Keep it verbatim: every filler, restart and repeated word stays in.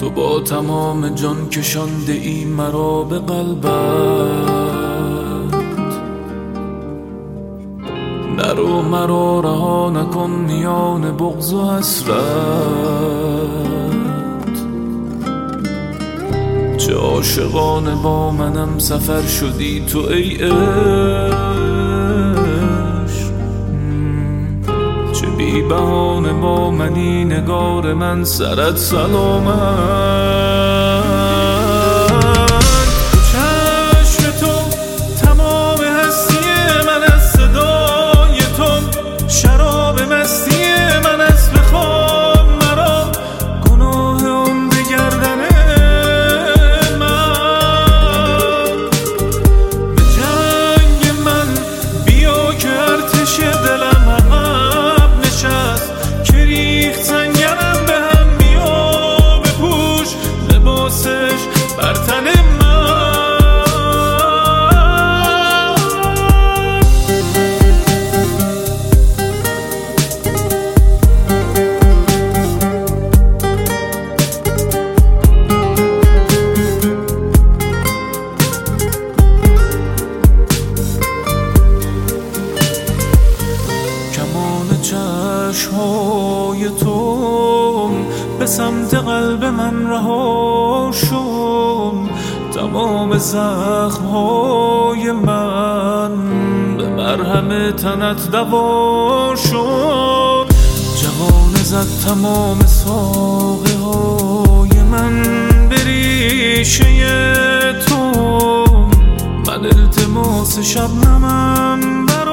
تو با تمام جان کشانده ای مرا به قلبت، نرو مرا رها نکن میان بغض و حسرت. چه عاشقانه با منم سفر شدی تو ای عشق، چه بی بهانه با منی نگار من سرت سلامت. چشم تو تمام هستی من از صدای تو، شراب مستی من از بخواب مرا، گناه اون به گردن من. به جنگ من بیا که ارتش دلم عقب نشست، که ریخت سنگرم به هم بیا بپوش لباسش بر تن من. کمان چشم‌های تو به سمت قلب من رها شد، تمام زخم‌های من به مرهم تنت دوا شد. جوانه زد تمام ساقه‌های من به ریشه تو، من التماس شبنمم